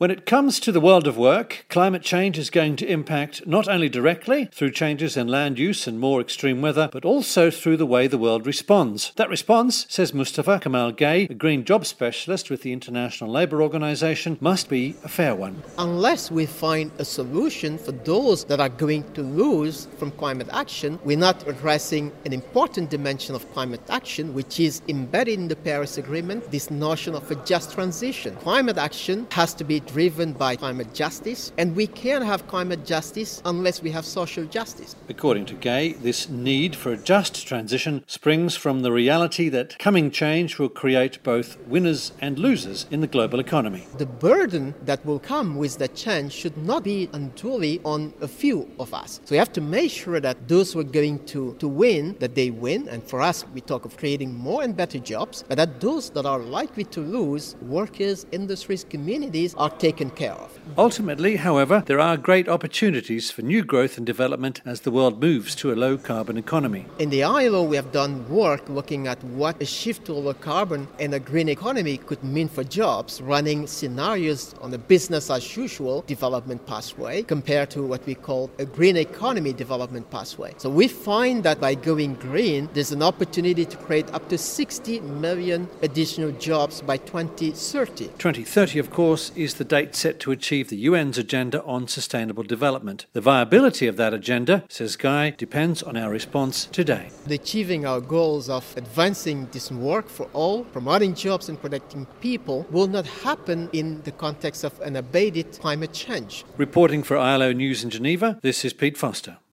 When it comes to the world of work, climate change is going to impact not only directly through changes in land use and more extreme weather, but also through the way the world responds. That response, says Mustafa Kemal Gay, a green job specialist with the International Labour Organization, must be a fair one. Unless we find a solution for those that are going to lose from climate action, we're not addressing an important dimension of climate action, which is embedded in the Paris Agreement, this notion of a just transition. Climate action has to be driven by climate justice, and we can't have climate justice unless we have social justice. According to Gay, this need for a just transition springs from the reality that coming change will create both winners and losers in the global economy. The burden that will come with that change should not be unduly on a few of us. So we have to make sure that those who are going to win, that they win, and for us we talk of creating more and better jobs, but that those that are likely to lose, workers, industries, communities, are taken care of. Ultimately, however, there are great opportunities for new growth and development as the world moves to a low-carbon economy. In the ILO, we have done work looking at what a shift to low carbon and a green economy could mean for jobs, running scenarios on a business-as-usual development pathway compared to what we call a green economy development pathway. So we find that by going green, there's an opportunity to create up to 60 million additional jobs by 2030. 2030, of course, is the date set to achieve the UN's agenda on sustainable development. The viability of that agenda, says Guy, depends on our response today. Achieving our goals of advancing this work for all, promoting jobs and protecting people will not happen in the context of unabated climate change. Reporting for ILO News in Geneva, this is Pete Foster.